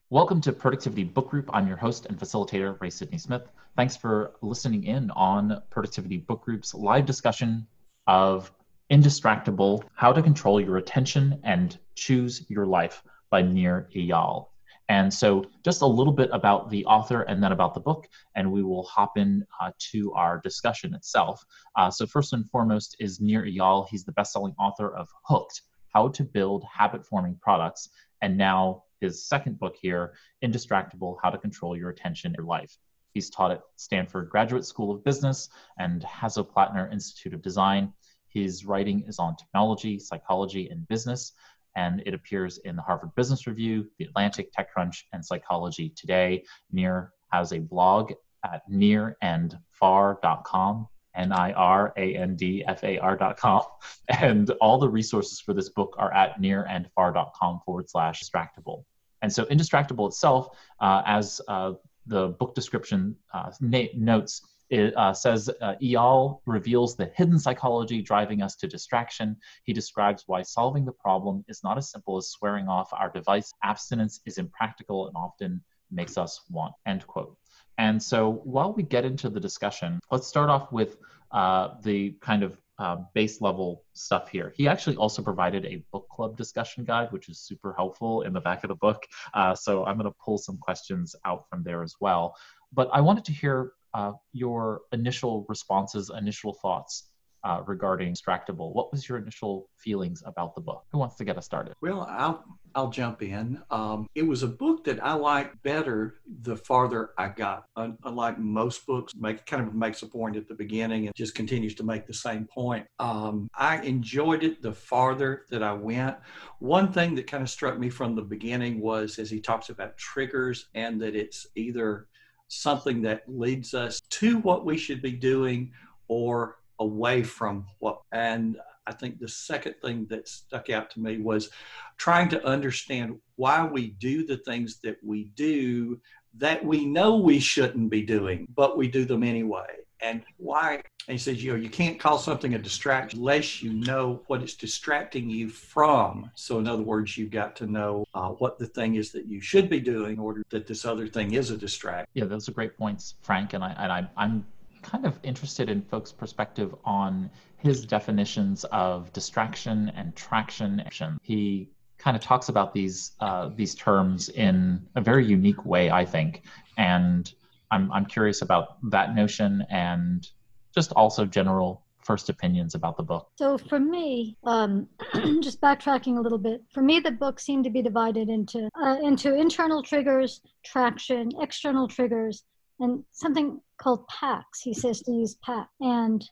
Welcome to Productivity Book Group. I'm your host and facilitator, Ray Sidney Smith. Thanks for listening in on Productivity Book Group's live discussion of Indistractable: How to Control Your Attention and Choose Your Life by Nir Eyal. And so just a little bit about the author and then about the book, and we will hop in to our discussion itself. So first and foremost is Nir Eyal. He's the best-selling author of Hooked: How to Build Habit-Forming Products, and now his second book here, Indistractable: How to Control Your Attention in Your Life. He's taught at Stanford Graduate School of Business and Hasso-Plattner Institute of Design. His writing is on technology, psychology, and business, and it appears in the Harvard Business Review, The Atlantic, TechCrunch, and Psychology Today. Nir has a blog at nirandfar.com, nirandfar.com. And all the resources for this book are at nirandfar.com/distractable. And so Indistractable itself, as the book description notes, it says Eyal reveals the hidden psychology driving us to distraction. He describes why solving the problem is not as simple as swearing off our device. Abstinence is impractical and often makes us want, end quote. And so while we get into the discussion, let's start off with the kind of base level stuff here. He actually also provided a book club discussion guide, which is super helpful in the back of the book. So I'm going to pull some questions out from there as well. But I wanted to hear your initial responses, initial thoughts regarding Distractable. What was your initial feelings about the book? Who wants to get us started? Well, I'll jump in. It was a book that I liked better the farther I got. Unlike most books, makes a point at the beginning and just continues to make the same point. I enjoyed it the farther that I went. One thing that kind of struck me from the beginning was, as he talks about triggers, and that it's either something that leads us to what we should be doing or away from what. And I think the second thing that stuck out to me was trying to understand why we do the things that we do that we know we shouldn't be doing, but we do them anyway. And why? And he says, you can't call something a distraction unless you know what it's distracting you from. So in other words, you've got to know what the thing is that you should be doing in order that this other thing is a distraction. Yeah, those are great points, Frank. And I'm kind of interested in folks' perspective on his definitions of distraction and traction. He kind of talks about these terms in a very unique way, I think. And I'm curious about that notion and just also general first opinions about the book. So for me, just backtracking a little bit, for me, the book seemed to be divided into internal triggers, traction, external triggers, and something called PACs. He says to use PAC. And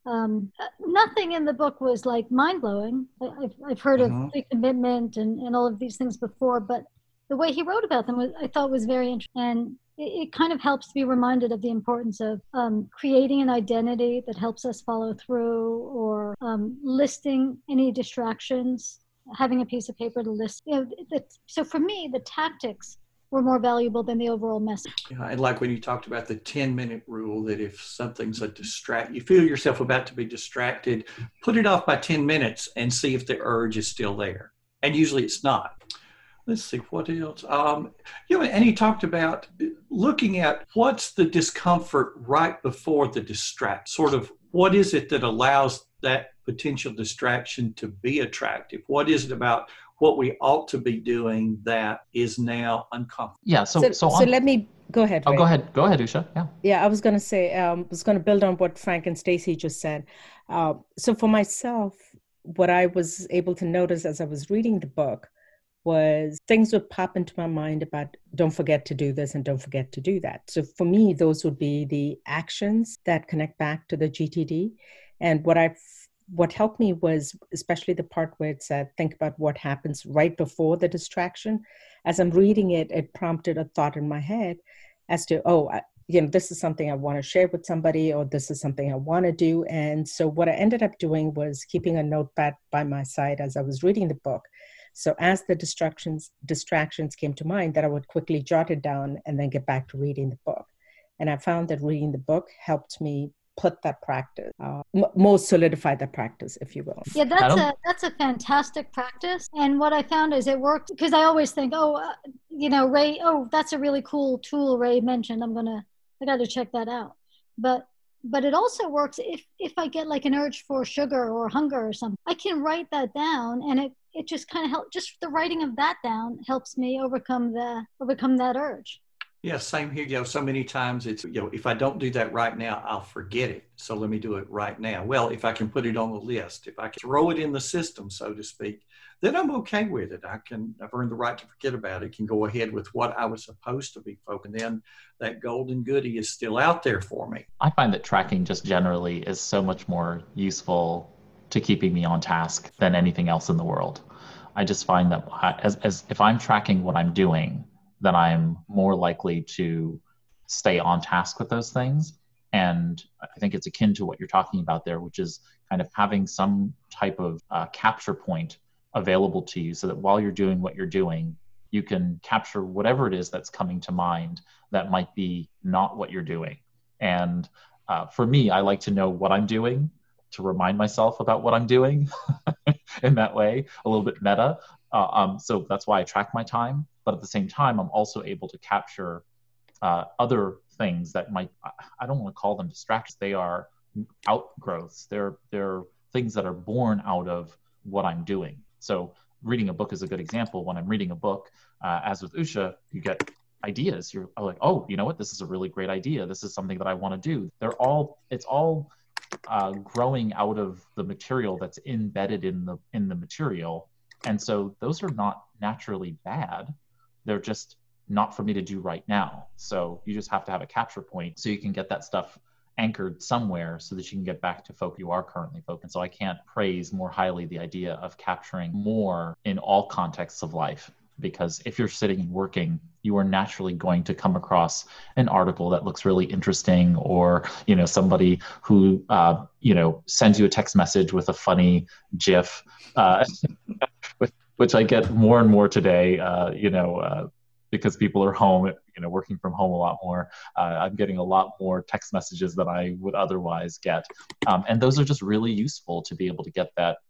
nothing in the book was like mind-blowing. I've heard of pre-commitment and all of these things before, but the way he wrote about them I thought was very interesting. And it kind of helps to be reminded of the importance of creating an identity that helps us follow through, or listing any distractions, having a piece of paper to list. So for me, the tactics were more valuable than the overall message. Yeah, and like when you talked about the 10-minute rule, that if something's a you feel yourself about to be distracted, put it off by 10 minutes and see if the urge is still there. And usually it's not. Let's see, what else? And he talked about looking at what's the discomfort right before the distract. Sort of what is it that allows that potential distraction to be attractive? What is it about what we ought to be doing that is now uncomfortable? Yeah, so let me go ahead. Oh, Ray. Go ahead, Usha. Yeah, I was going to say, build on what Frank and Stacy just said. So for myself, what I was able to notice as I was reading the book was things would pop into my mind about don't forget to do this and don't forget to do that. So for me, those would be the actions that connect back to the GTD. And what helped me was especially the part where it said, think about what happens right before the distraction. As I'm reading it, it prompted a thought in my head as to, this is something I want to share with somebody, or this is something I want to do. And so what I ended up doing was keeping a notepad by my side as I was reading the book. So as the distractions came to mind, that I would quickly jot it down and then get back to reading the book. And I found that reading the book helped me put that practice, more solidify that practice, if you will. Yeah, that's a fantastic practice. And what I found is it worked because I always think, Ray, that's a really cool tool Ray mentioned. I got to check that out. But it also works if I get like an urge for sugar or hunger or something, I can write that down, and it just kind of helps. Just the writing of that down helps me overcome that urge. Yeah, same here. So many times it's, if I don't do that right now, I'll forget it. So let me do it right now. Well, if I can put it on the list, if I can throw it in the system, so to speak, then I'm okay with it. I've earned the right to forget about it, can go ahead with what I was supposed to be focused on. Then that golden goodie is still out there for me. I find that tracking just generally is so much more useful to keeping me on task than anything else in the world. I just find that as if I'm tracking what I'm doing, then I'm more likely to stay on task with those things. And I think it's akin to what you're talking about there, which is kind of having some type of capture point available to you so that while you're doing what you're doing, you can capture whatever it is that's coming to mind that might be not what you're doing. And for me, I like to know what I'm doing to remind myself about what I'm doing in that way, a little bit meta. So that's why I track my time. But at the same time, I'm also able to capture other things that I don't want to call them distractions. They are outgrowths. They're things that are born out of what I'm doing. So reading a book is a good example. When I'm reading a book, as with Usha, you get ideas. You're like, oh, you know what? This is a really great idea. This is something that I want to do. It's all growing out of the material that's embedded in the material. And so those are not naturally bad. They're just not for me to do right now. So you just have to have a capture point so you can get that stuff anchored somewhere so that you can get back to folk you are currently focused. So I can't praise more highly the idea of capturing more in all contexts of life, because if you're sitting and working, you are naturally going to come across an article that looks really interesting, or somebody who sends you a text message with a funny GIF, which I get more and more today. Because people are home, working from home a lot more. I'm getting a lot more text messages than I would otherwise get, and those are just really useful to be able to get that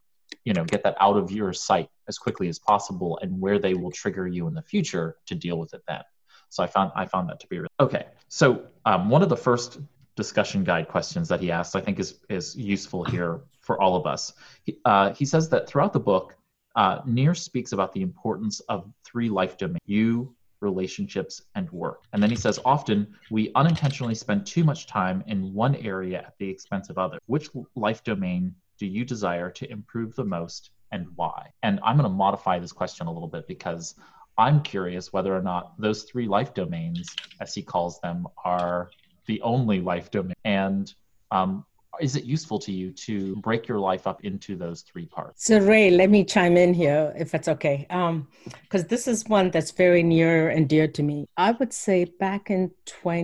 out of your sight as quickly as possible, and where they will trigger you in the future to deal with it then. So I found that to be really okay. So one of the first discussion guide questions that he asks, I think, is useful here for all of us. He says that throughout the book, Nir speaks about the importance of 3 life domains: you, relationships, and work. And then he says, often we unintentionally spend too much time in one area at the expense of others. Which life domain do you desire to improve the most, and why? And I'm going to modify this question a little bit, because I'm curious whether or not those 3 life domains, as he calls them, are the only life domain. And is it useful to you to break your life up into those 3 parts? So Ray, let me chime in here, if that's okay. Because this is one that's very near and dear to me. I would say back in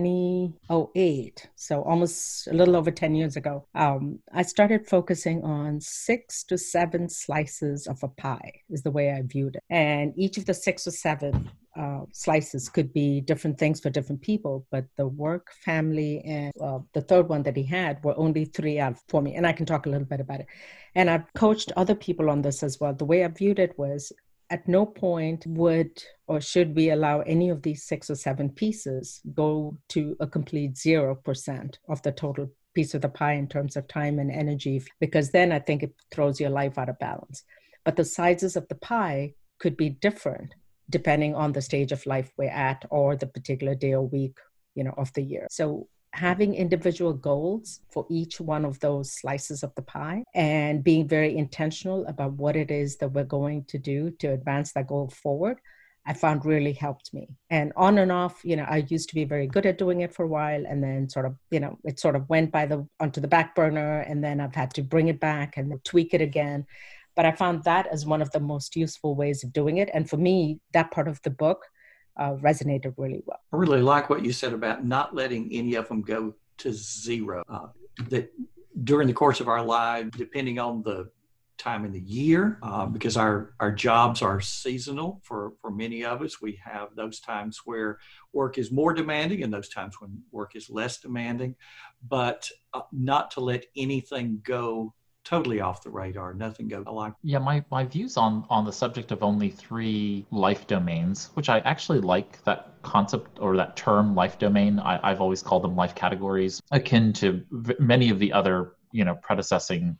2008, so almost a little over 10 years ago, I started focusing on 6 to 7 slices of a pie, is the way I viewed it. And each of the 6 or 7 slices could be different things for different people, but the work, family, and the third one that he had were only 3 out for me. And I can talk a little bit about it. And I've coached other people on this as well. The way I viewed it was, at no point would or should we allow any of these 6 or 7 pieces go to a complete 0% of the total piece of the pie in terms of time and energy, because then I think it throws your life out of balance. But the sizes of the pie could be different depending on the stage of life we're at, or the particular day or week, of the year. So having individual goals for each one of those slices of the pie, and being very intentional about what it is that we're going to do to advance that goal forward, I found really helped me. And on and off, I used to be very good at doing it for a while, and then it sort of went onto the back burner, and then I've had to bring it back and tweak it again. But I found that as one of the most useful ways of doing it. And for me, that part of the book resonated really well. I really like what you said about not letting any of them go to 0. That during the course of our lives, depending on the time in the year because our jobs are seasonal for many of us. We have those times where work is more demanding and those times when work is less demanding, but not to let anything go totally off the radar. Nothing go like. Yeah, my views on the subject of only 3 life domains, which I actually like that concept or that term life domain. I've always called them life categories, akin to many of the other predecessor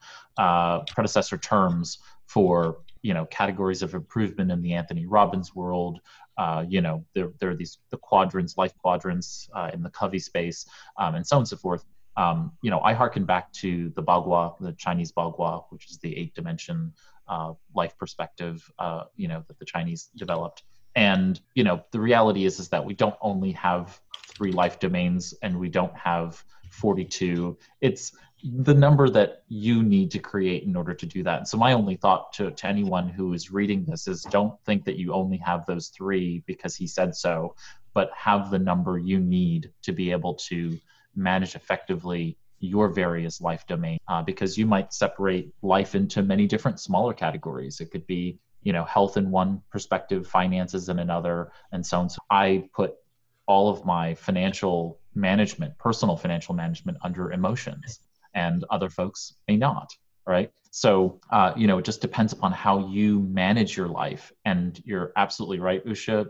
terms for categories of improvement in the Anthony Robbins world. There are these the quadrants, life quadrants in the Covey space, and so on and so forth. I hearken back to the Bagua, the Chinese Bagua, which is the 8-dimension life perspective, that the Chinese developed. And, the reality is that we don't only have 3 life domains and we don't have 42. It's the number that you need to create in order to do that. And so my only thought to anyone who is reading this is don't think that you only have those 3 because he said so, but have the number you need to be able to manage effectively your various life domains, because you might separate life into many different smaller categories. It could be, health in one perspective, finances in another, and so on. So I put all of my financial management, personal financial management, under emotions, and other folks may not, right? So, it just depends upon how you manage your life. And you're absolutely right, Usha.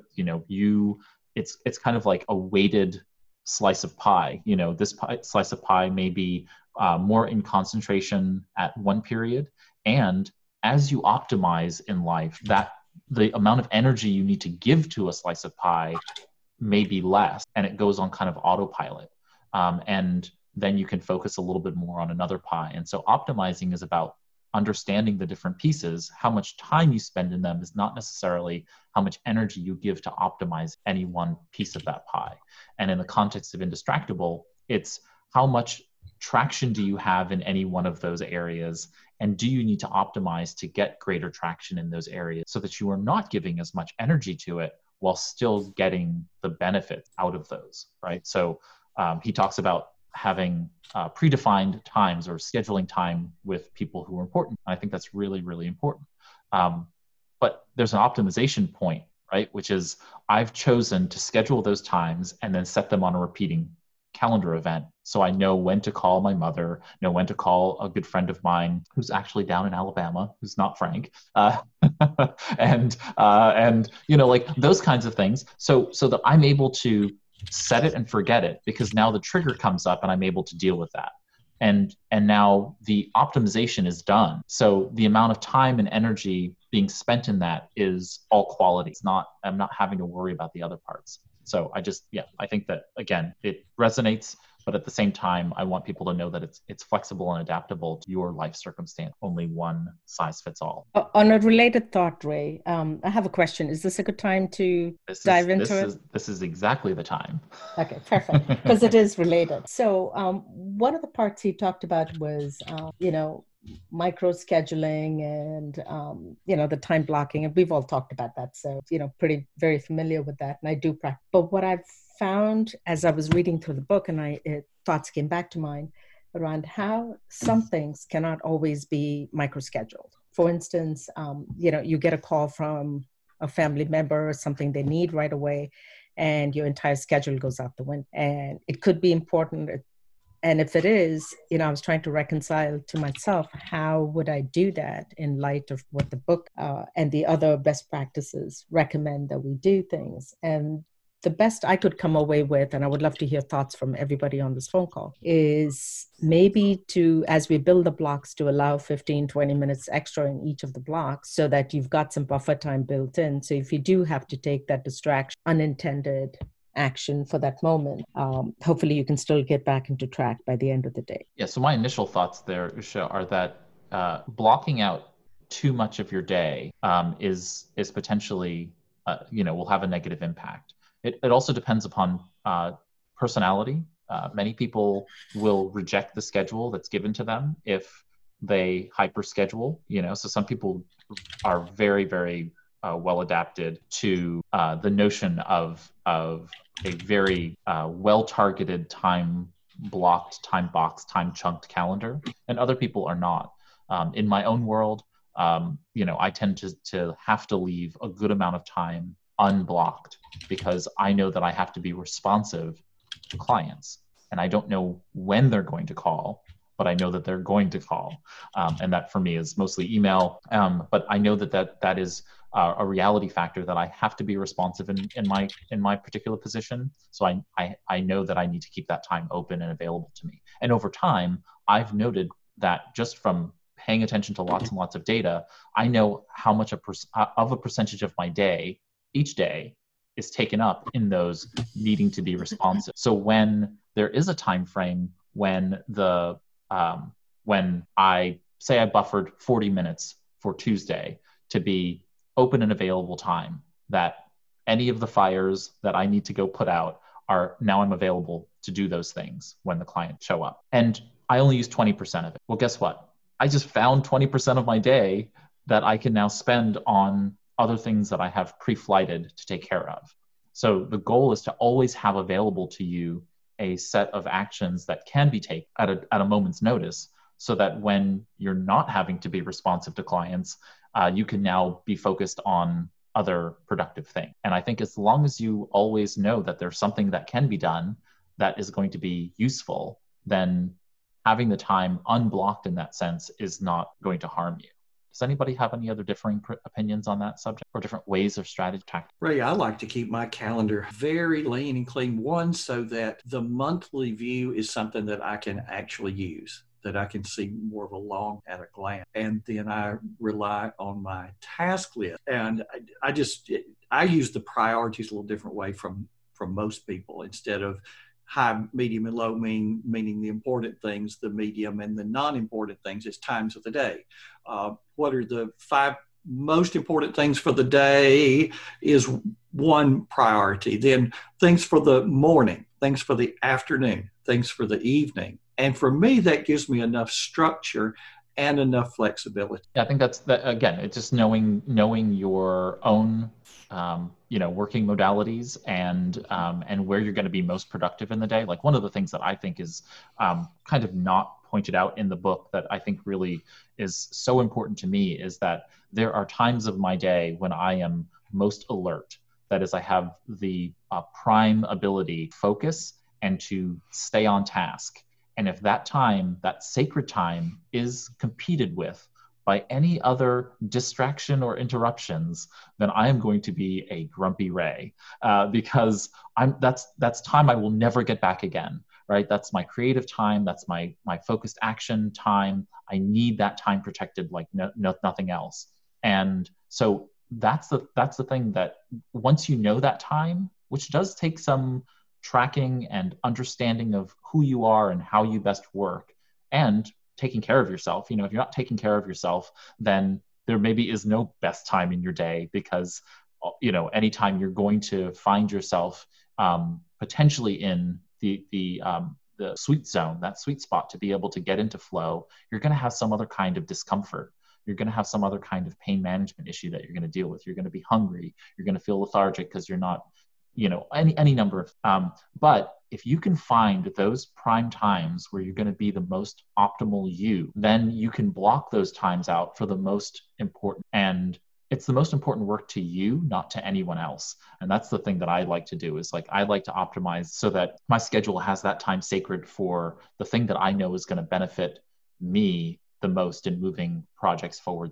It's kind of like a weighted slice of pie. This slice of pie may be more in concentration at one period, and as you optimize in life, that the amount of energy you need to give to a slice of pie may be less, and it goes on kind of autopilot, and then you can focus a little bit more on another pie. And so optimizing is about understanding the different pieces. How much time you spend in them is not necessarily how much energy you give to optimize any one piece of that pie. And in the context of Indistractable, it's how much traction do you have in any one of those areas, and do you need to optimize to get greater traction in those areas so that you are not giving as much energy to it while still getting the benefit out of those, right? So he talks about having predefined times or scheduling time with people who are important. I think that's really, really important. But there's an optimization point, right? Which is I've chosen to schedule those times and then set them on a repeating calendar event. So I know when to call my mother, know when to call a good friend of mine who's actually down in Alabama, who's not Frank, and like those kinds of things. So that I'm able to set it and forget it, because now the trigger comes up and I'm able to deal with that. And now the optimization is done. So the amount of time and energy being spent in that is all quality. I'm not having to worry about the other parts. So I think that, again, it resonates, but at the same time, I want people to know that it's flexible and adaptable to your life circumstance. Only one size fits all. On a related thought, Ray, I have a question. Is this a good time to dive into it? This is exactly the time. Okay, perfect, because it is related. So one of the parts he talked about was, micro scheduling and, the time blocking. And we've all talked about that. So, very familiar with that. And I do practice. But what I've found as I was reading through the book, and thoughts came back to mind around how some things cannot always be micro-scheduled. For instance, you get a call from a family member or something they need right away, and your entire schedule goes out the window. And it could be important. And if it is, I was trying to reconcile to myself, how would I do that in light of what the book and the other best practices recommend that we do things? And the best I could come away with, and I would love to hear thoughts from everybody on this phone call, is maybe as we build the blocks, to allow 15, 20 minutes extra in each of the blocks so that you've got some buffer time built in. So if you do have to take that distraction, unintended action for that moment, hopefully you can still get back into track by the end of the day. Yeah, so my initial thoughts there, Usha, are that blocking out too much of your day is potentially, will have a negative impact. It also depends upon personality. Many people will reject the schedule that's given to them if they hyper schedule, so some people are very, very well adapted to the notion of a very well-targeted, time-blocked, time-boxed, time-chunked calendar, and other people are not. In my own world, I tend to have to leave a good amount of time unblocked because I know that I have to be responsive to clients. And I don't know when they're going to call, but I know that they're going to call. And that for me is mostly email. But I know that is a reality factor that I have to be responsive in my particular position. So I know that I need to keep that time open and available to me. And over time, I've noted that just from paying attention to lots and lots of data, I know how much of a percentage of my day, each day, is taken up in those needing to be responsive. So when there is a time frame when when I say I buffered 40 minutes for Tuesday to be open and available time, that any of the fires that I need to go put out now I'm available to do those things when the clients show up. And I only use 20% of it. Well, guess what? I just found 20% of my day that I can now spend on other things that I have pre-flighted to take care of. So the goal is to always have available to you a set of actions that can be taken at a moment's notice, so that when you're not having to be responsive to clients, you can now be focused on other productive things. And I think as long as you always know that there's something that can be done that is going to be useful, then having the time unblocked in that sense is not going to harm you. Does anybody have any other differing opinions on that subject or different ways of strategy? Ray, I like to keep my calendar very lean and clean. One, so that the monthly view is something that I can actually use, that I can see more of a long at a glance. And then I rely on my task list. And I use the priorities a little different way from most people. Instead of high, medium, and low, meaning the important things, the medium, and the non-important things is times of the day. What are the 5 most important things for the day is one priority. Then things for the morning, things for the afternoon, things for the evening. And for me, that gives me enough structure and enough flexibility. Yeah, I think that's again, it's just knowing your own working modalities and where you're going to be most productive in the day. Like one of the things that I think is kind of not pointed out in the book that I think really is so important to me is that there are times of my day when I am most alert. That is, I have the prime ability to focus and to stay on task. And if that time, that sacred time, is competed with by any other distraction or interruptions, then I am going to be a grumpy Ray because that's time I will never get back again, right? That's my creative time. That's my focused action time. I need that time protected like nothing else. And so that's the thing, that once you know that time, which does take some tracking and understanding of who you are and how you best work, and taking care of yourself. If you're not taking care of yourself, then there maybe is no best time in your day, because anytime you're going to find yourself potentially in the sweet zone, that sweet spot to be able to get into flow, you're going to have some other kind of discomfort. You're going to have some other kind of pain management issue that you're going to deal with. You're going to be hungry. You're going to feel lethargic because you're not, any number of, but if you can find those prime times where you're going to be the most optimal you, then you can block those times out for the most important. And it's the most important work to you, not to anyone else. And that's the thing that I like to do, is I like to optimize so that my schedule has that time sacred for the thing that I know is going to benefit me the most in moving projects forward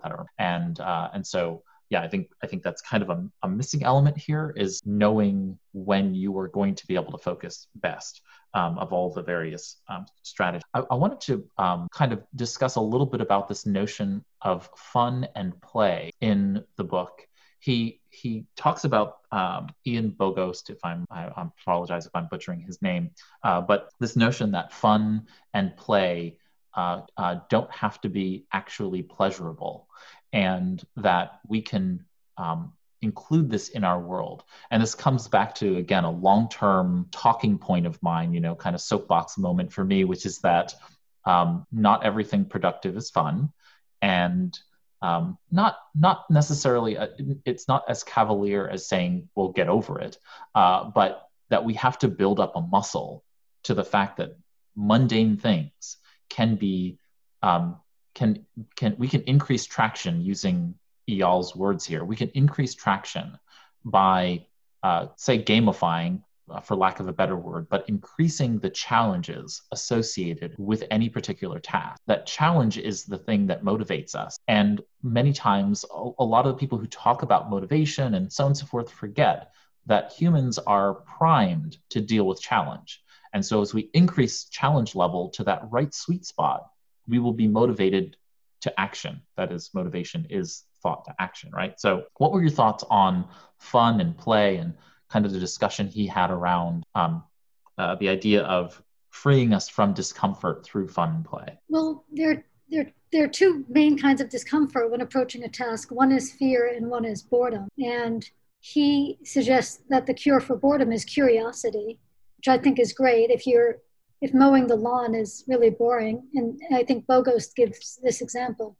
and so yeah, I think that's kind of a missing element here, is knowing when you are going to be able to focus best of all the various strategies. I wanted to kind of discuss a little bit about this notion of fun and play in the book. He talks about Ian Bogost, I apologize if I'm butchering his name, but this notion that fun and play don't have to be actually pleasurable, and that we can include this in our world. And this comes back to, again, a long-term talking point of mine, kind of soapbox moment for me, which is that not everything productive is fun, and not necessarily, it's not as cavalier as saying, we'll get over it, but that we have to build up a muscle to the fact that mundane things can be we can increase traction using Eyal's words here. We can increase traction by say gamifying, for lack of a better word, but increasing the challenges associated with any particular task. That challenge is the thing that motivates us. And many times, a lot of the people who talk about motivation and so on and so forth forget that humans are primed to deal with challenge. And so as we increase challenge level to that right sweet spot, we will be motivated to action. That is, motivation is thought to action, right? So what were your thoughts on fun and play and kind of the discussion he had around the idea of freeing us from discomfort through fun and play? Well, there are two main kinds of discomfort when approaching a task. One is fear and one is boredom. And he suggests that the cure for boredom is curiosity, which I think is great. If mowing the lawn is really boring, and I think Bogost gives this example,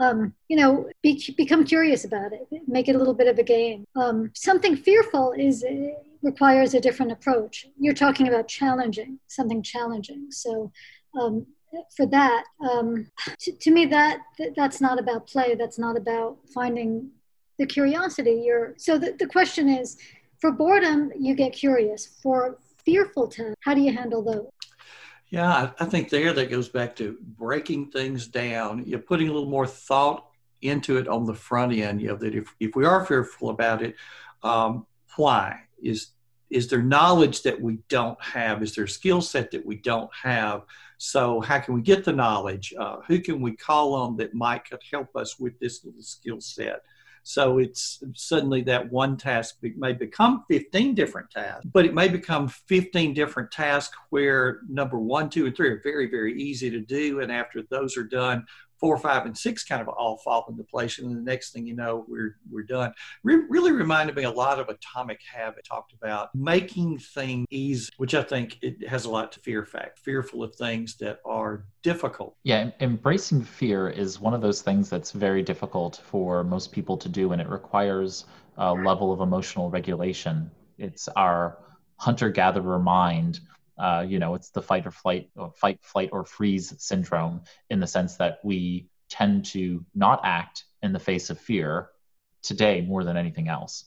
become curious about it, make it a little bit of a game. Something fearful requires a different approach. You're talking about something challenging. So for that, to me, that's not about play. That's not about finding the curiosity. So the question is, for boredom, you get curious. For fearful tasks, how do you handle those? Yeah, I think that goes back to breaking things down. You're putting a little more thought into it on the front end. That if we are fearful about it, why? Is there knowledge that we don't have? Is there a skill set that we don't have? So how can we get the knowledge? Who can we call on that could help us with this little skill set? So it's suddenly that one task may become 15 different tasks, but it may become 15 different tasks where number 1, 2, and 3 are very, very easy to do. And after those are done, 4, 5, and 6 kind of all fall into place. And the next thing you know, we're done. Really reminded me a lot of Atomic Habit. Talked about making things easy, which I think it has a lot to fearful of things that are difficult. Yeah, embracing fear is one of those things that's very difficult for most people to do, and it requires a level of emotional regulation. It's our hunter-gatherer mind. It's the fight, flight, or freeze syndrome, in the sense that we tend to not act in the face of fear today more than anything else.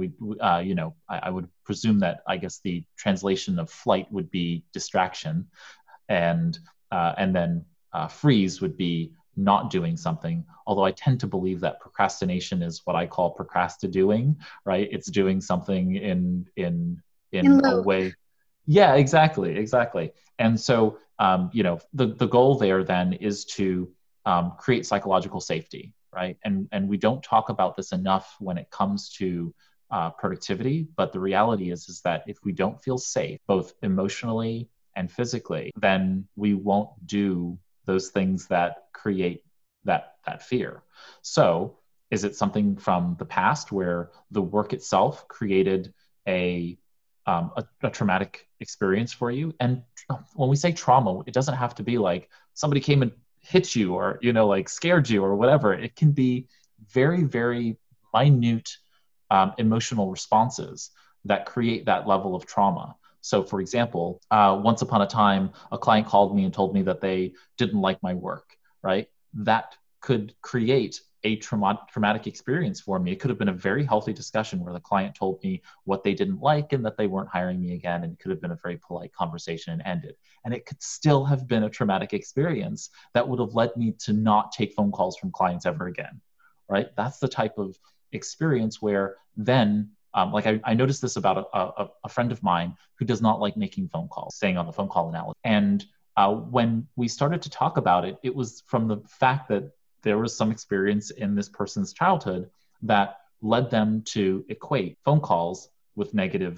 I would presume that, I guess, the translation of flight would be distraction, and then freeze would be not doing something. Although I tend to believe that procrastination is what I call procrasti-doing, right? It's doing something in a way. Yeah, exactly. And so, the goal there then is to create psychological safety, right? And we don't talk about this enough when it comes to productivity, but the reality is that if we don't feel safe, both emotionally and physically, then we won't do those things that create that fear. So is it something from the past where the work itself created a traumatic experience for you? And when we say trauma, it doesn't have to be like somebody came and hit you or, scared you or whatever. It can be very, very minute emotional responses that create that level of trauma. So for example, once upon a time, a client called me and told me that they didn't like my work, right? That could create a traumatic experience for me. It could have been a very healthy discussion where the client told me what they didn't like and that they weren't hiring me again. And it could have been a very polite conversation and ended. And it could still have been a traumatic experience that would have led me to not take phone calls from clients ever again, right? That's the type of experience where then, I noticed this about a friend of mine who does not like making phone calls, staying on the phone call analogy. And when we started to talk about it, it was from the fact that there was some experience in this person's childhood that led them to equate phone calls with negative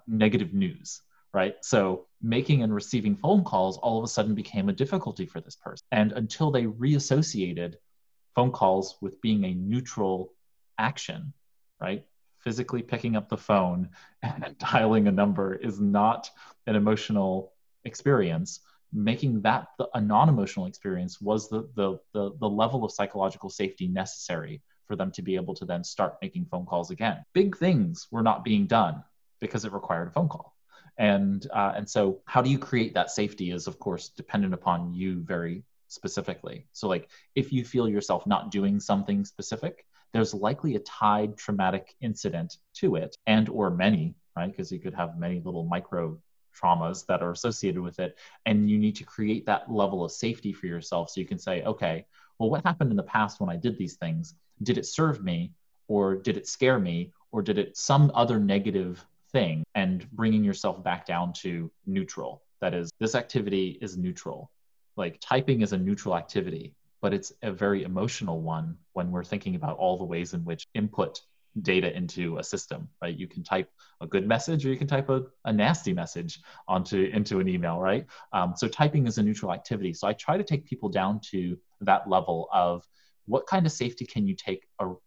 news, right? So making and receiving phone calls all of a sudden became a difficulty for this person. And until they reassociated phone calls with being a neutral action, right? Physically picking up the phone and dialing a number is not an emotional experience. Making that a non-emotional experience was the level of psychological safety necessary for them to be able to then start making phone calls again. Big things were not being done because it required a phone call. And so how do you create that safety is, of course, dependent upon you very specifically. So like if you feel yourself not doing something specific, there's likely a tied traumatic incident to it, and or many, right? Because you could have many little micro traumas that are associated with it. And you need to create that level of safety for yourself. So you can say, okay, well, what happened in the past when I did these things? Did it serve me, or did it scare me, or did it some other negative thing? And bringing yourself back down to neutral. That is, this activity is neutral. Like typing is a neutral activity, but it's a very emotional one when we're thinking about all the ways in which input data into a system, right? You can type a good message, or you can type a nasty message into an email, right? So typing is a neutral activity. So I try to take people down to that level of what kind of safety can you take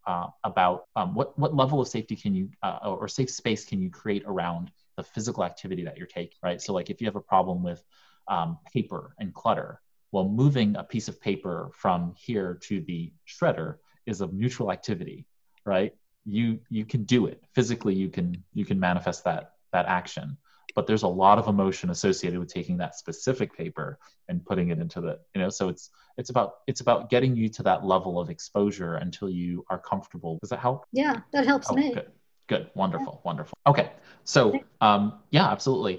about what level of safety can you or safe space can you create around the physical activity that you're taking, right? So like if you have a problem with paper and clutter, well, moving a piece of paper from here to the shredder is a neutral activity, right? You can do it physically. You can manifest that action, but there's a lot of emotion associated with taking that specific paper and putting it into the, so it's about getting you to that level of exposure until you are comfortable. Does that help? Yeah, that helps me. Good. Wonderful. Okay. So, yeah, absolutely.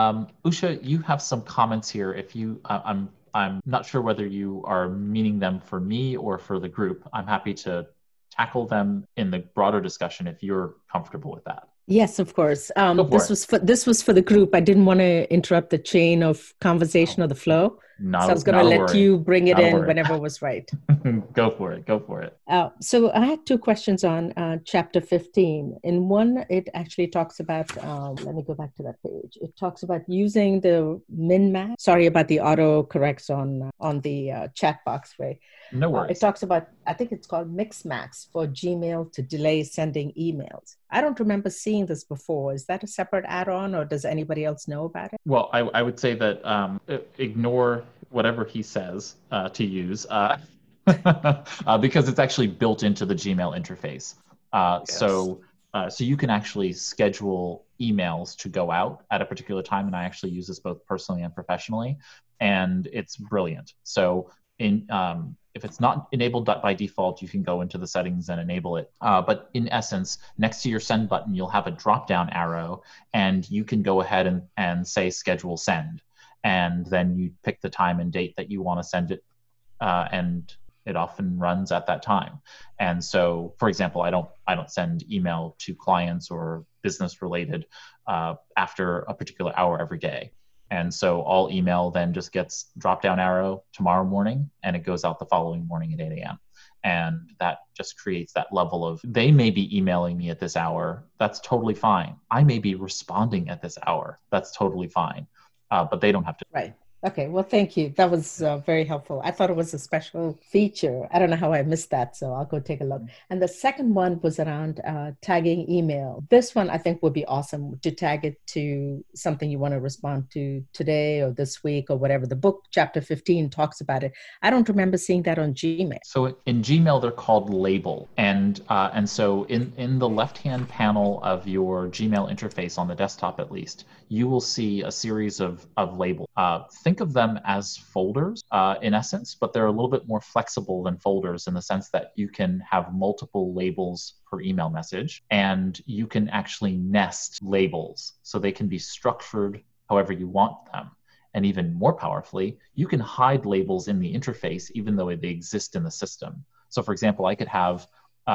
Usha, you have some comments here. If you, I'm not sure whether you are meaning them for me or for the group. I'm happy to tackle them in the broader discussion if you're comfortable with that. Yes, of course. This was for the group. I didn't want to interrupt the chain of conversation or the flow. So I was going to let you bring it in whenever was right. Go for it. So I had two questions on chapter 15. In one, it actually talks about, let me go back to that page. It talks about using the min-max. Sorry about the auto corrects on the chat box, Ray. No worries. It talks about, I think it's called Mixmax for Gmail to delay sending emails. I don't remember seeing this before. Is that a separate add-on, or does anybody else know about it? Well, I would say that ignore whatever he says to use because it's actually built into the Gmail interface. Yes. So you can actually schedule emails to go out at a particular time, and I actually use this both personally and professionally, and it's brilliant. So if it's not enabled by default, you can go into the settings and enable it. But in essence, next to your send button, you'll have a drop-down arrow, and you can go ahead and say schedule send. And then you pick the time and date that you want to send it, and it often runs at that time. And so, for example, I don't send email to clients or business related after a particular hour every day. And so all email then just gets drop down arrow tomorrow morning, and it goes out the following morning at 8 a.m. And that just creates that level of, they may be emailing me at this hour. That's totally fine. I may be responding at this hour. That's totally fine. But they don't have to. Right. Okay. Well, thank you. That was very helpful. I thought it was a special feature. I don't know how I missed that, so I'll go take a look. And the second one was around tagging email. This one I think would be awesome to tag it to something you want to respond to today or this week or whatever. The book, chapter 15, talks about it. I don't remember seeing that on Gmail. So in Gmail, they're called label. And so in the left-hand panel of your Gmail interface on the desktop, at least, you will see a series of labels. Think of them as folders in essence, but they're a little bit more flexible than folders in the sense that you can have multiple labels per email message, and you can actually nest labels so they can be structured however you want them. And even more powerfully, you can hide labels in the interface even though they exist in the system. So for example, I could have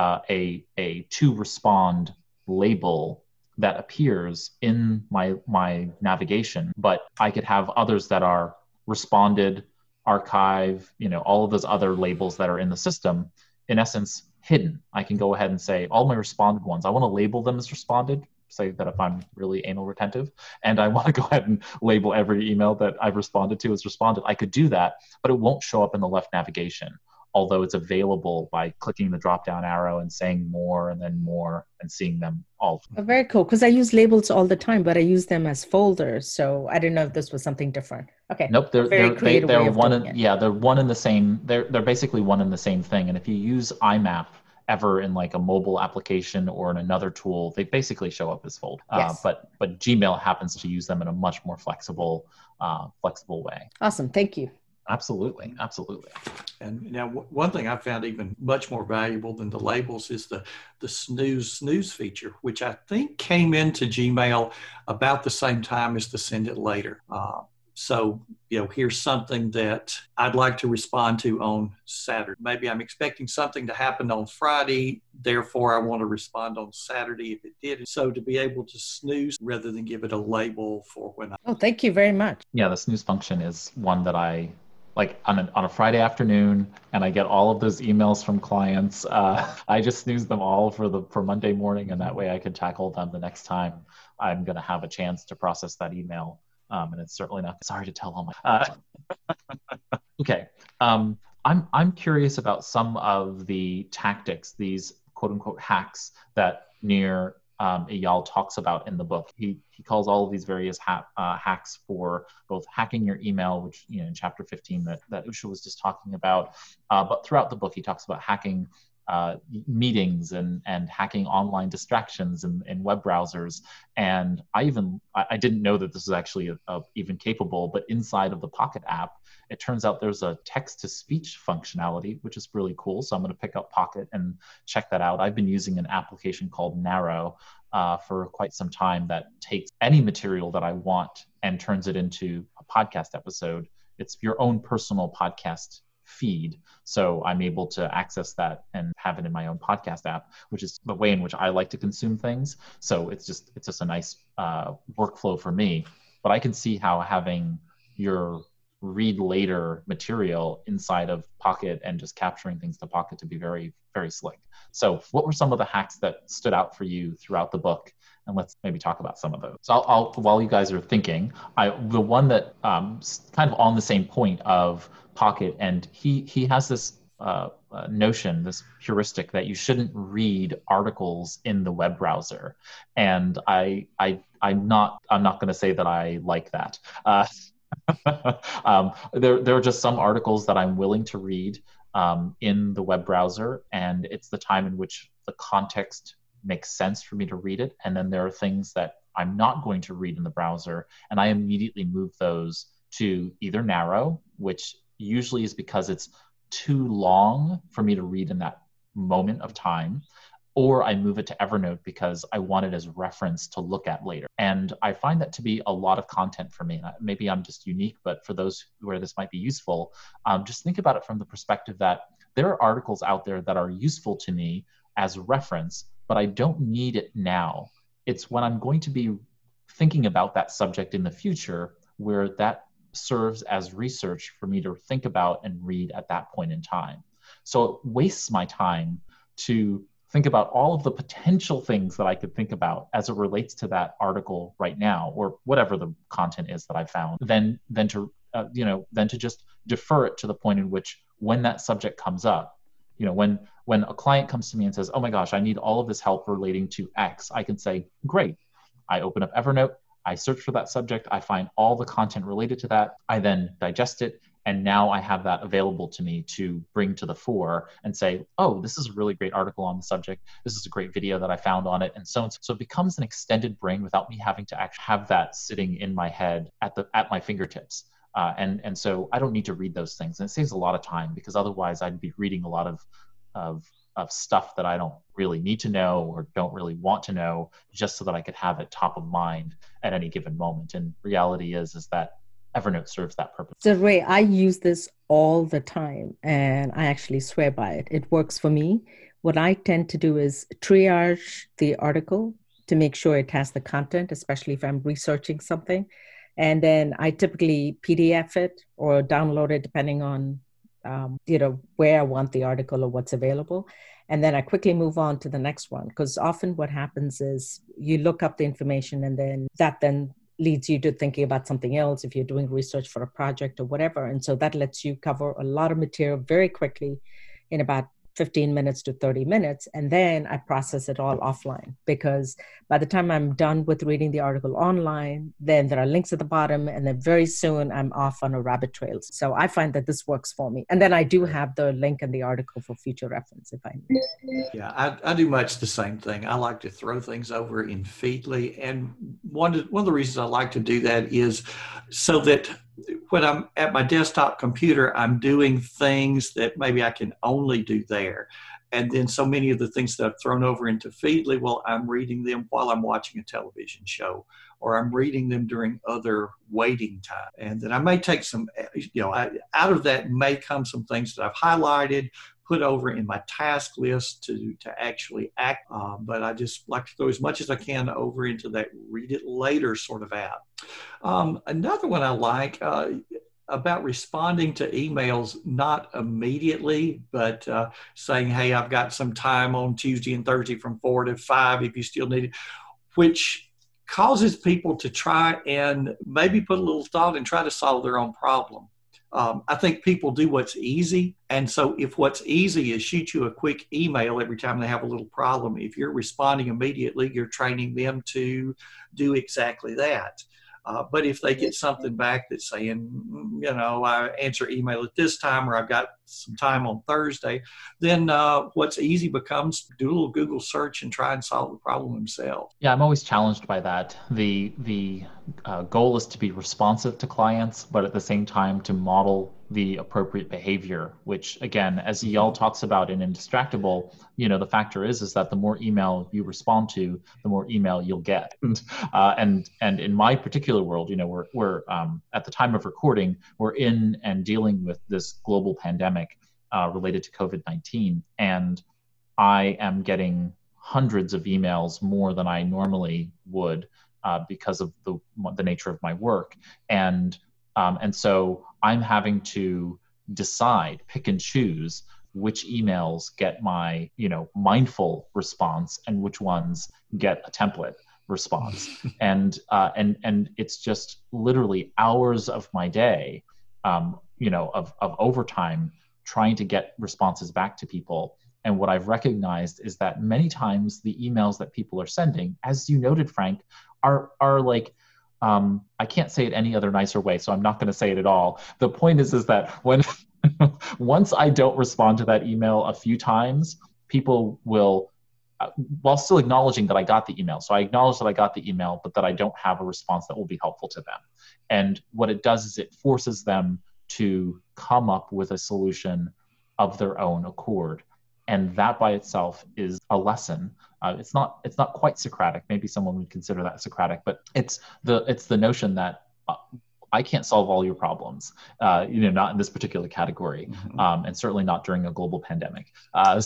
a to respond label that appears in my navigation, but I could have others that are responded, archive, all of those other labels that are in the system, in essence, hidden. I can go ahead and say all my responded ones, I want to label them as responded, say that if I'm really anal retentive, and I want to go ahead and label every email that I've responded to as responded, I could do that, but it won't show up in the left navigation. Although it's available by clicking the drop-down arrow and saying more and then more and seeing them all. Oh, very cool, because I use labels all the time, but I use them as folders, so I didn't know if this was something different. Okay. Nope, they're one in the same. They're basically one and the same thing. And if you use IMAP ever in like a mobile application or in another tool, they basically show up as fold. Yes. But Gmail happens to use them in a much more flexible way. Awesome, thank you. Absolutely. Absolutely. And now, one thing I found even much more valuable than the labels is the snooze feature, which I think came into Gmail about the same time as the send it later. So, here's something that I'd like to respond to on Saturday. Maybe I'm expecting something to happen on Friday. Therefore, I want to respond on Saturday if it did. So to be able to snooze rather than give it a label for when Oh, thank you very much. Yeah, the snooze function is one that I like on a Friday afternoon, and I get all of those emails from clients. I just snooze them all for Monday morning, and that way I can tackle them the next time I'm going to have a chance to process that email. And it's certainly not sorry to tell them. Okay. I'm curious about some of the tactics, these quote unquote hacks that Nir Eyal talks about in the book. He calls all of these various hacks for both hacking your email, which in chapter 15 that Usha was just talking about. But throughout the book, he talks about hacking meetings and hacking online distractions in web browsers. And I didn't know that this was actually even capable, but inside of the Pocket app, it turns out there's a text-to-speech functionality, which is really cool. So I'm going to pick up Pocket and check that out. I've been using an application called Narrow for quite some time that takes any material that I want and turns it into a podcast episode. It's your own personal podcast feed. So I'm able to access that and have it in my own podcast app, which is the way in which I like to consume things. So it's just a nice workflow for me. But I can see how having your read later material inside of Pocket and just capturing things to Pocket to be very, very slick. So what were some of the hacks that stood out for you throughout the book? And let's maybe talk about some of those. So I'll while you guys are thinking, the one that kind of on the same point of Pocket, and he has this notion, this heuristic that you shouldn't read articles in the web browser, and I'm not going to say that I like that. There are just some articles that I'm willing to read in the web browser, and it's the time in which the context makes sense for me to read it. And then there are things that I'm not going to read in the browser, and I immediately move those to either Narrow, which usually is because it's too long for me to read in that moment of time, or I move it to Evernote because I want it as reference to look at later. And I find that to be a lot of content for me. Maybe I'm just unique, but for those where this might be useful, just think about it from the perspective that there are articles out there that are useful to me as reference, but I don't need it now. It's when I'm going to be thinking about that subject in the future where that serves as research for me to think about and read at that point in time. So it wastes my time to think about all of the potential things that I could think about as it relates to that article right now, or whatever the content is that I found, then to just defer it to the point in which when that subject comes up, when a client comes to me and says, oh my gosh, I need all of this help relating to X, I can say, great. I open up Evernote, I search for that subject, I find all the content related to that, I then digest it, and now I have that available to me to bring to the fore and say, oh, this is a really great article on the subject, this is a great video that I found on it, and so on. So it becomes an extended brain without me having to actually have that sitting in my head at my fingertips. And so I don't need to read those things. And it saves a lot of time, because otherwise I'd be reading a lot of stuff that I don't really need to know or don't really want to know, just so that I could have it top of mind at any given moment. And reality is that Evernote serves that purpose. So Ray, I use this all the time, and I actually swear by it. It works for me. What I tend to do is triage the article to make sure it has the content, especially if I'm researching something. And then I typically PDF it or download it depending on where I want the article or what's available. And then I quickly move on to the next one, because often what happens is you look up the information and then that leads you to thinking about something else if you're doing research for a project or whatever. And so that lets you cover a lot of material very quickly in about 15 minutes to 30 minutes. And then I process it all offline, because by the time I'm done with reading the article online, then there are links at the bottom, and then very soon I'm off on a rabbit trail. So I find that this works for me. And then I do have the link in the article for future reference if I need. Yeah, I do much the same thing. I like to throw things over in Feedly. And one of the reasons I like to do that is so that when I'm at my desktop computer, I'm doing things that maybe I can only do there. And then so many of the things that I've thrown over into Feedly, well, I'm reading them while I'm watching a television show, or I'm reading them during other waiting time. And then I may take some, out of that may come some things that I've highlighted, put over in my task list to actually act. But I just like to throw as much as I can over into that read it later sort of app. Another one I like, about responding to emails, not immediately, but saying, hey, I've got some time on Tuesday and Thursday from 4 to 5 if you still need it, which causes people to try and maybe put a little thought and try to solve their own problem. I think people do what's easy. And so if what's easy is shoot you a quick email every time they have a little problem, if you're responding immediately, you're training them to do exactly that. But if they get something back that's saying, I answer email at this time, or I've got some time on Thursday, then what's easy becomes do a little Google search and try and solve the problem themselves. Yeah, I'm always challenged by that. The goal is to be responsive to clients, but at the same time to model the appropriate behavior, which again, as Eyal talks about in Indistractable, the factor is that the more email you respond to, the more email you'll get. And in my particular world, we're at the time of recording, we're in and dealing with this global pandemic related to COVID-19. And I am getting hundreds of emails more than I normally would because of the nature of my work. And so I'm having to pick and choose which emails get my, mindful response and which ones get a template response. And it's just literally hours of my day, of overtime trying to get responses back to people. And what I've recognized is that many times the emails that people are sending, as you noted, Frank, are like, I can't say it any other nicer way, so I'm not going to say it at all. The point is that when once I don't respond to that email a few times, people will, while still acknowledging that I got the email. So I acknowledge that I got the email, but that I don't have a response that will be helpful to them. And what it does is it forces them to come up with a solution of their own accord. And that by itself is a lesson. It's not quite Socratic. Maybe someone would consider that Socratic, but it's the notion that I can't solve all your problems. Not in this particular category, and certainly not during a global pandemic. And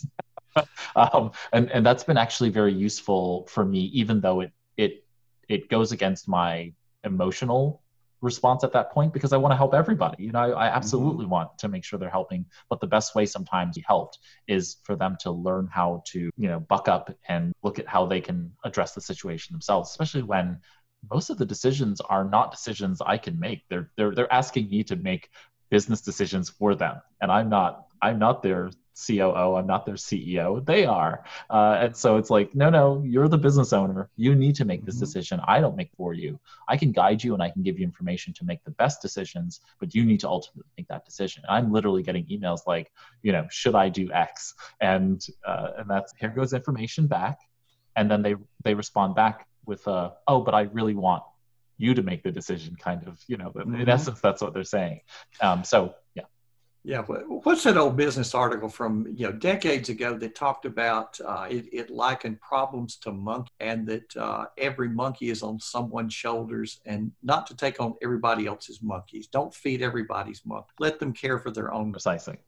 that's been actually very useful for me, even though it goes against my emotional response at that point, because I want to help everybody. I absolutely want to make sure they're helping, but the best way sometimes to be helped is for them to learn how to, buck up and look at how they can address the situation themselves, especially when most of the decisions are not decisions I can make. They're asking me to make business decisions for them, and I'm not their COO, I'm not their CEO, they are. And so it's like, no, you're the business owner. You need to make this decision. I don't make for you. I can guide you and I can give you information to make the best decisions, but you need to ultimately make that decision. And I'm literally getting emails like, should I do X? And that's, here goes information back. And then they respond back with, oh, but I really want you to make the decision, kind of, in essence, that's what they're saying. So, yeah. Yeah, what's that old business article from decades ago that talked about it likened problems to monkey, and that every monkey is on someone's shoulders, and not to take on everybody else's monkeys. Don't feed everybody's monkey. Let them care for their own. Precisely.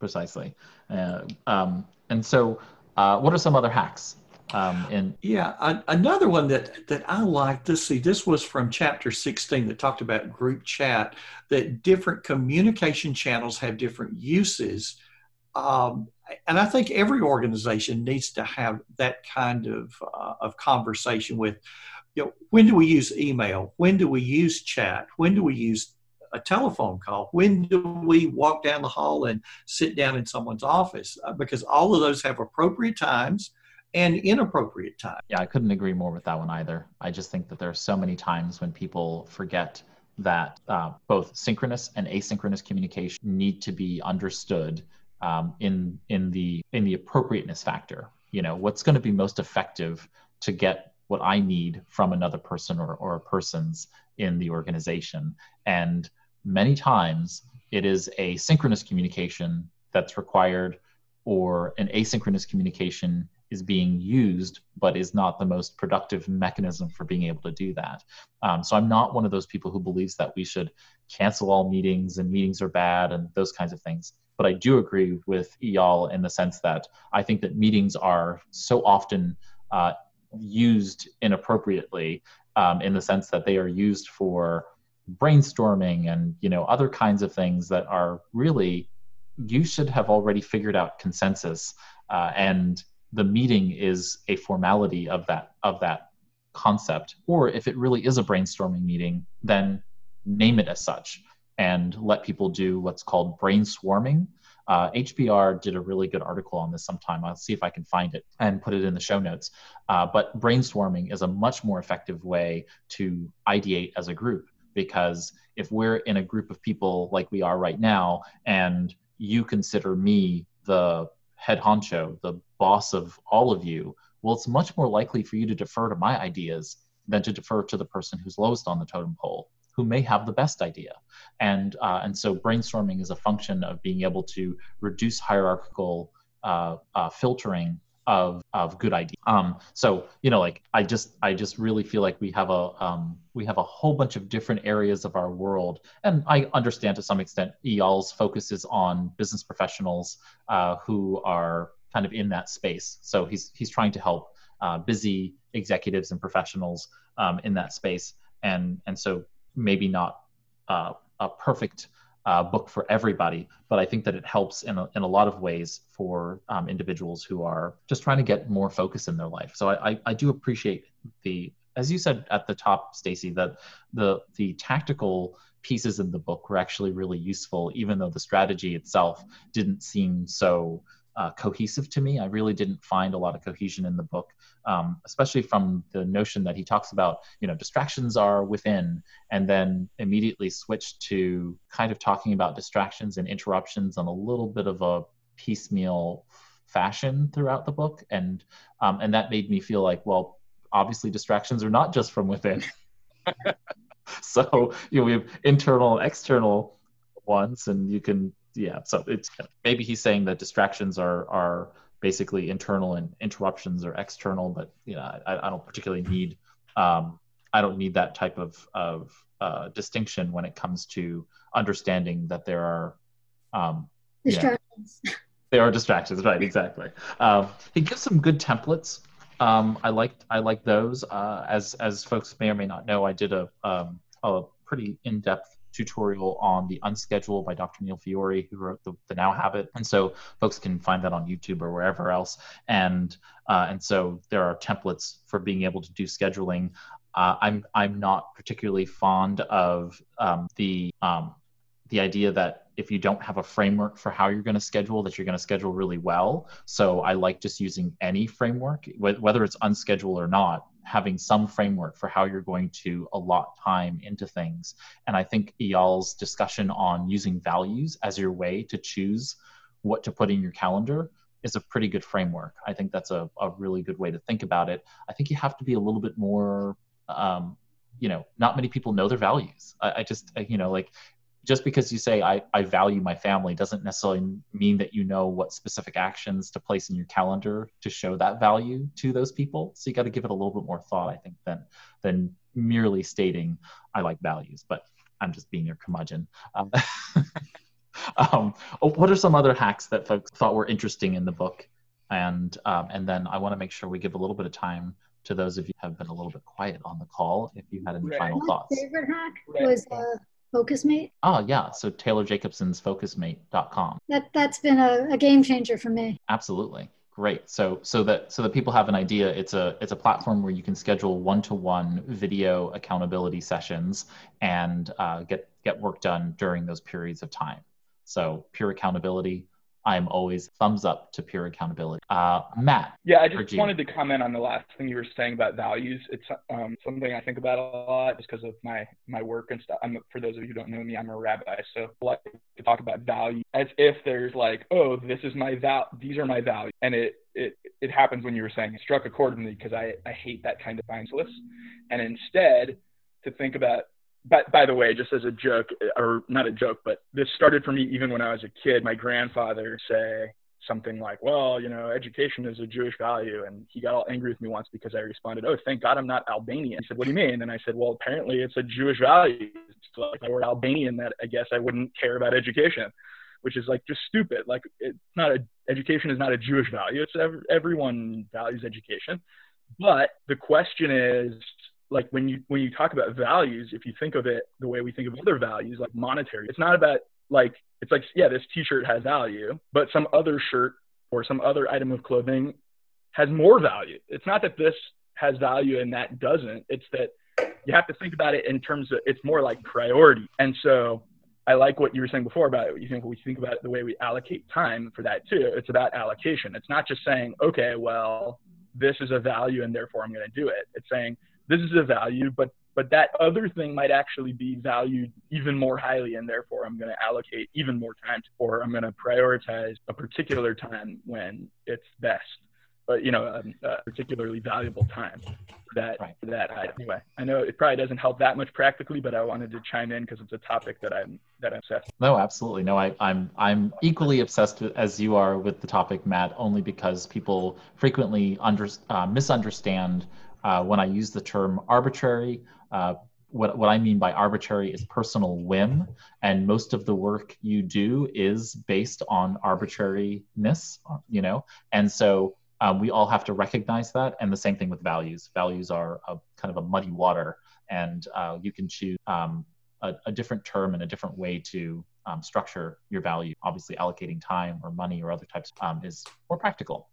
And so, what are some other hacks? Another one that I liked, this was from chapter 16 that talked about group chat, that different communication channels have different uses. And I think every organization needs to have that kind of conversation with, when do we use email? When do we use chat? When do we use a telephone call? When do we walk down the hall and sit down in someone's office? Because all of those have appropriate times and inappropriate time. Yeah, I couldn't agree more with that one either. I just think that there are so many times when people forget that both synchronous and asynchronous communication need to be understood in the appropriateness factor. What's going to be most effective to get what I need from another person or persons in the organization. And many times it is a synchronous communication that's required, or an asynchronous communication is being used, but is not the most productive mechanism for being able to do that. So I'm not one of those people who believes that we should cancel all meetings and meetings are bad and those kinds of things. But I do agree with Eyal in the sense that I think that meetings are so often used inappropriately, in the sense that they are used for brainstorming and other kinds of things that are really, you should have already figured out consensus, and the meeting is a formality of that concept. Or if it really is a brainstorming meeting, then name it as such and let people do what's called brainstorming. HBR did a really good article on this sometime. I'll see if I can find it and put it in the show notes. But brainstorming is a much more effective way to ideate as a group, because if we're in a group of people like we are right now, and you consider me the head honcho, the boss of all of you, well, it's much more likely for you to defer to my ideas than to defer to the person who's lowest on the totem pole, who may have the best idea. And so brainstorming is a function of being able to reduce hierarchical filtering of good ideas. So I just really feel like we have a whole bunch of different areas of our world, and I understand to some extent Eyal's focus is on business professionals who are kind of in that space. So he's trying to help busy executives and professionals in that space, and so maybe not a perfect book for everybody, but I think that it helps in a lot of ways for individuals who are just trying to get more focus in their life. So I do appreciate as you said at the top, Stacy, that the tactical pieces in the book were actually really useful, even though the strategy itself didn't seem so cohesive to me. I really didn't find a lot of cohesion in the book, especially from the notion that he talks about, distractions are within, and then immediately switched to kind of talking about distractions and interruptions on a little bit of a piecemeal fashion throughout the book. And that made me feel like, well, obviously distractions are not just from within. So, we have internal and external ones, and you can, so it's maybe he's saying that distractions are basically internal and interruptions are external, but I don't particularly need that type of distinction when it comes to understanding that there are distractions. There are distractions, right? Exactly. He gives some good templates. I like those. As folks may or may not know, I did a pretty in-depth tutorial on The Unschedule by Dr. Neil Fiore, who wrote the Now Habit, and so folks can find that on YouTube or wherever else. And so there are templates for being able to do scheduling. I'm not particularly fond of the idea that if you don't have a framework for how you're going to schedule, that you're going to schedule really well. So I like just using any framework, whether it's Unschedule or not, having some framework for how you're going to allot time into things. And I think Eyal's discussion on using values as your way to choose what to put in your calendar is a pretty good framework. I think that's a really good way to think about it. I think you have to be a little bit more, not many people know their values. Just because you say I value my family doesn't necessarily mean that you know what specific actions to place in your calendar to show that value to those people. So you got to give it a little bit more thought, I think, than merely stating I like values. But I'm just being your curmudgeon. What are some other hacks that folks thought were interesting in the book? And then I want to make sure we give a little bit of time to those of you who have been a little bit quiet on the call, if you had any final thoughts. My favorite hack was FocusMate. Oh, yeah. So Taylor Jacobson's FocusMate.com. That's been a game changer for me. Absolutely. Great. So that people have an idea, it's a platform where you can schedule one-to-one video accountability sessions and get work done during those periods of time. So peer accountability, I'm always thumbs up to peer accountability. Matt. Yeah, I just wanted to comment on the last thing you were saying about values. It's something I think about a lot just because of my work and stuff. For those of you who don't know me, I'm a rabbi, so I like to talk about value as if there's like, oh, this is these are my values. And it happens when you were saying it struck a chord with me because I hate that kind of mindless. And instead, to think about by the way, just as a joke, or not a joke, but this started for me even when I was a kid. My grandfather say something like, well, education is a Jewish value. And he got all angry with me once because I responded, oh, thank God I'm not Albanian. He said, what do you mean? And I said, well, apparently it's a Jewish value. So if I were Albanian, that I guess I wouldn't care about education, which is like just stupid. Like education is not a Jewish value. It's everyone values education. But the question is, like when you talk about values, if you think of it the way we think of other values, like monetary, it's not about like, it's like, yeah, this t-shirt has value, but some other shirt or some other item of clothing has more value. It's not that this has value and that doesn't. It's that you have to think about it in terms of, it's more like priority. And so I like what you were saying before about it. We think about it the way we allocate time for that too. It's about allocation. It's not just saying, okay, well, this is a value and therefore I'm going to do it. It's saying this is a value, but that other thing might actually be valued even more highly, and therefore I'm going to allocate even more time, or I'm going to prioritize a particular time when it's best, but a particularly valuable time for that item. Anyway, I know it probably doesn't help that much practically, but I wanted to chime in because it's a topic that I'm obsessed with. No, absolutely. No, I'm equally obsessed as you are with the topic, Matt, only because people frequently misunderstand when I use the term arbitrary. What I mean by arbitrary is personal whim, and most of the work you do is based on arbitrariness, and so we all have to recognize that. And the same thing with values. Values are kind of a muddy water, and you can choose a different term and a different way to structure your value. Obviously, allocating time or money or other types is more practical.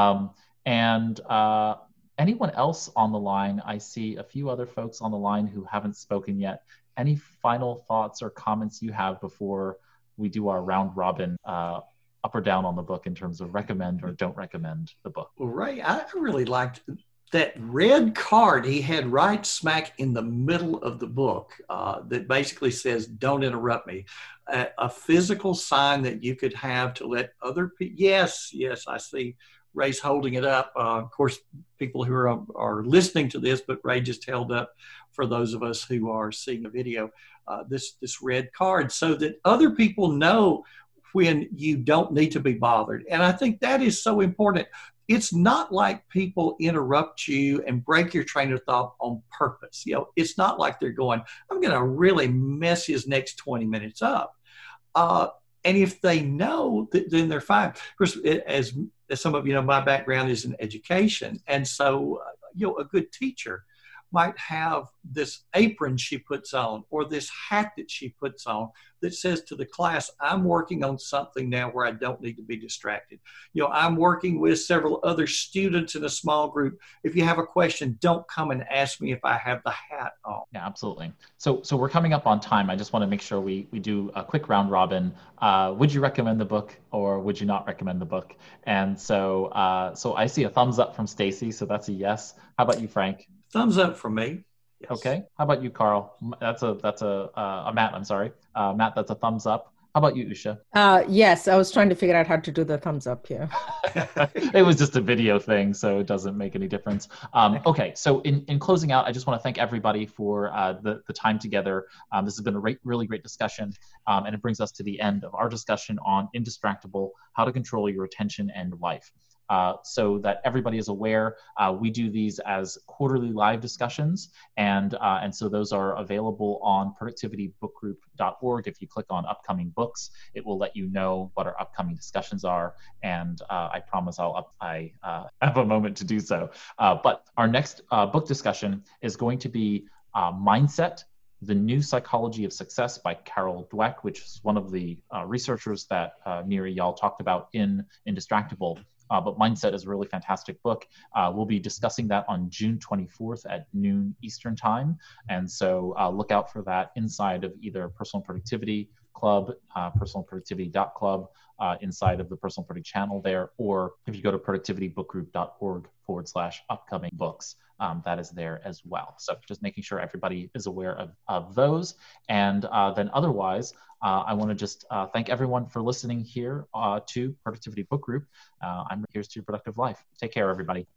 Anyone else on the line? I see a few other folks on the line who haven't spoken yet. Any final thoughts or comments you have before we do our round robin up or down on the book in terms of recommend or don't recommend the book? Well, Ray, I really liked that red card he had right smack in the middle of the book that basically says, don't interrupt me. A physical sign that you could have to let other people, yes, I see Ray's holding it up. Of course, people who are listening to this, but Ray just held up for those of us who are seeing the video, this red card so that other people know when you don't need to be bothered. And I think that is so important. It's not like people interrupt you and break your train of thought on purpose. It's not like they're going, I'm going to really mess his next 20 minutes up. And if they know, then they're fine. Of course, as some of you know, my background is in education. And so, a good teacher might have this apron she puts on or this hat that she puts on that says to the class, I'm working on something now where I don't need to be distracted. I'm working with several other students in a small group. If you have a question, don't come and ask me if I have the hat on. Yeah, absolutely. So we're coming up on time. I just want to make sure we do a quick round robin. Would you recommend the book or would you not recommend the book? And so I see a thumbs up from Stacy, so that's a yes. How about you, Frank? Thumbs up for me. Yes. Okay. How about you, Carl? That's a Matt. I'm sorry, Matt. That's a thumbs up. How about you, Usha? Yes, I was trying to figure out how to do the thumbs up here. It was just a video thing, so it doesn't make any difference. Okay, so in closing out, I just want to thank everybody for the time together. This has been a really great discussion, and it brings us to the end of our discussion on Indistractable: How to Control Your Attention and Life. So that everybody is aware, we do these as quarterly live discussions, and so those are available on productivitybookgroup.org. If you click on upcoming books, it will let you know what our upcoming discussions are, and I promise I have a moment to do so. But our next book discussion is going to be Mindset: The New Psychology of Success by Carol Dweck, which is one of the researchers that Neri y'all talked about in Indistractable. But Mindset is a really fantastic book. We'll be discussing that on June 24th at noon Eastern time. And so look out for that inside of either Personal Productivity Club, personalproductivity.club, inside of the Personal Productivity channel there, or if you go to productivitybookgroup.org/upcoming books, that is there as well. So just making sure everybody is aware of those. And then otherwise, I want to just thank everyone for listening here to Productivity Book Group. Here's to your productive life. Take care, everybody.